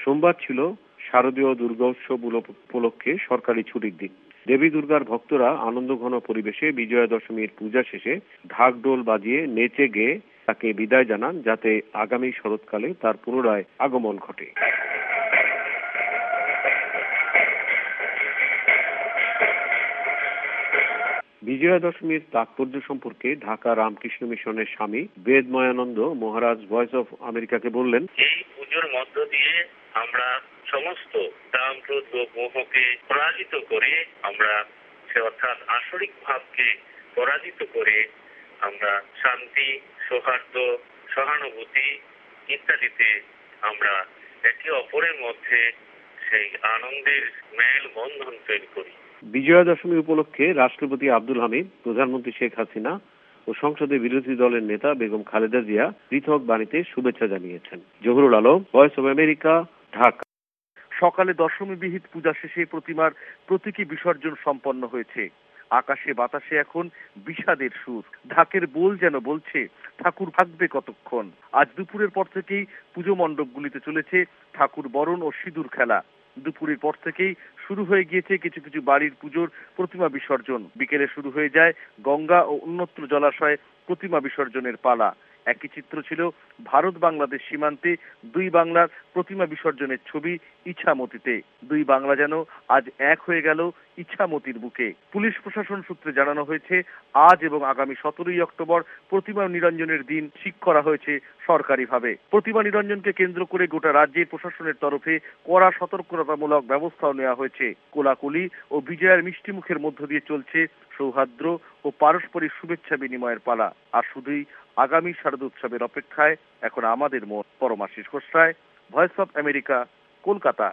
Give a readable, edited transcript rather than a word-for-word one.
সোমবার ছিল শারদীয় দুর্গোৎসব উপলক্ষে সরকারি ছুটির দিন। দেবী দুর্গার ভক্তরা আনন্দঘন পরিবেশে বিজয়া দশমীর পূজা শেষে ঢাক ঢোল বাজিয়ে নেচে গেয়ে তাকে বিদায় জানান, যাতে আগামী শরৎকালে তার পুনরায় আগমন ঘটে। বিজয়া দশমীর তাৎপর্য সম্পর্কে ঢাকা রামকৃষ্ণ মিশনের স্বামী বেদময়ানন্দ মহারাজ ভয়েস অফ আমেরিকাকে বললেন, এই পুজোর মধ্য দিয়ে আমরা সমস্ত কাম ক্রোধ ও মোহকে পরাজিত করে আমরা অর্থাৎ আসরিক ভাবকে পরাজিত করে আমরা শান্তি, সৌহার্দ্য, সহানুভূতি ইত্যাদিতে আমরা একে অপরের মধ্যে সেই আনন্দের মেল বন্ধন তৈরি করি। বিজয়া দশমী উপলক্ষে রাষ্ট্রপতি আব্দুল হামিদ, প্রধানমন্ত্রী শেখ হাসিনা ও সংসদে বিরোধী দলের নেতা বেগম খালেদা জিয়া পৃথক বাণীতে শুভেচ্ছা জানিয়েছেন। Jahurul Alam, voice of America, Dhaka. সকালে দশমী বিহিত পূজা শেষে প্রতিমার প্রতীকী বিসর্জন সম্পন্ন হয়েছে। আকাশে বাতাসে এখন বিষাদের সুর। ঢাকের বোল যেন বলছে ঠাকুর থাকবে কতক্ষণ। আজ দুপুরের পর থেকেই পুজো মণ্ডপগুলিতে চলেছে ঠাকুর বরণ ও সিঁদুর খেলা। দুপুরের পর থেকেই শুরু হয়ে গিয়েছে কিছু কিছু বাড়ির পুজোর প্রতিমা বিসর্জন। বিকেলে শুরু হয়ে যায় গঙ্গা ও অন্যত্র জলাশয়ে প্রতিমা বিসর্জনের পালা। একই চিত্র ছিল ভারত বাংলাদেশ সীমান্তে দুই বাংলার প্রতিমা বিসর্জনের ছবি ইছামতিতে। দুই বাংলা যেন আজ এক হয়ে গেল ইছামতির বুকে। পুলিশ প্রশাসন সূত্রে জানানো হয়েছে, আজ এবং আগামী 17ই অক্টোবর প্রতিমা নিরঞ্জনের দিন ঠিক করা হয়েছে সরকারিভাবে। প্রতিমা নিরঞ্জনকে কেন্দ্র করে গোটা রাজ্যের প্রশাসনের তরফে কড়া সতর্কতামূলক ব্যবস্থাও নেওয়া হয়েছে। কোলাকুলি ও বিজয়ার মিষ্টিমুখের মধ্য দিয়ে চলছে সৌহার্দ্য ও পারস্পরিক শুভেচ্ছা বিনিময়ের পালা। আর শুধুই আগামী শারদোৎসবের অপেক্ষায় এখন আমাদের মন। Paramashis Ghosh, voice of America, Kolkata.